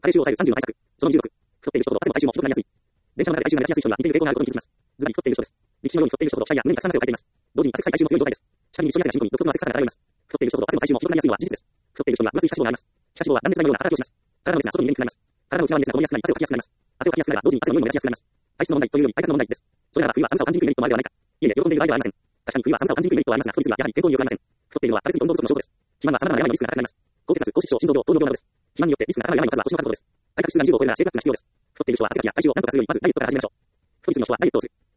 加齢臭を抑える30の対策。その26。太っている人ほど汗も体臭もひどくなりやすい。電車の中で体臭が目立ちやすい人には似ている傾向があることに気づきます。ずばり太っている人です。力士のように太っている人ほど額や胸にたくさん汗をかいています。同時に汗臭い体臭も強い状態です。下に密集しやすい人に独特の汗臭さが漂います。太っている人ほど汗も体臭もひどくなりやすいのは事実です。太っている人には分厚い皮下脂肪があります。皮下脂肪は断熱材のような働きをします。体の内が外に見えにくくなります。体の内側に熱がこもりやすくなり汗をかきやすくなります。汗をかきやすくなれば同時に汗の匂いも目立ちやすくなります。体質の問題というより体格の問題です。それなら冬は寒さを感じにくいメリットもあるではないか。いえいえ、喜んでいる場合ではありません。確かに冬は寒さを感じにくいメリットはありますが、太りすぎはやはり健康に良くありません。太っているのは食べ過ぎと運動不足の証拠です。肥満は様々な病のリスクが高くなります。高血圧、高脂肪、心臓病、糖尿病などです。肥満によってリスクが高い病の数は星の数ほどです。体格指数が20を超えるならチェックアップが必要です。太っている人は汗かきや体重を何とかするよりまずダイエットから始めましょう。太りすぎの人はダイエットをする。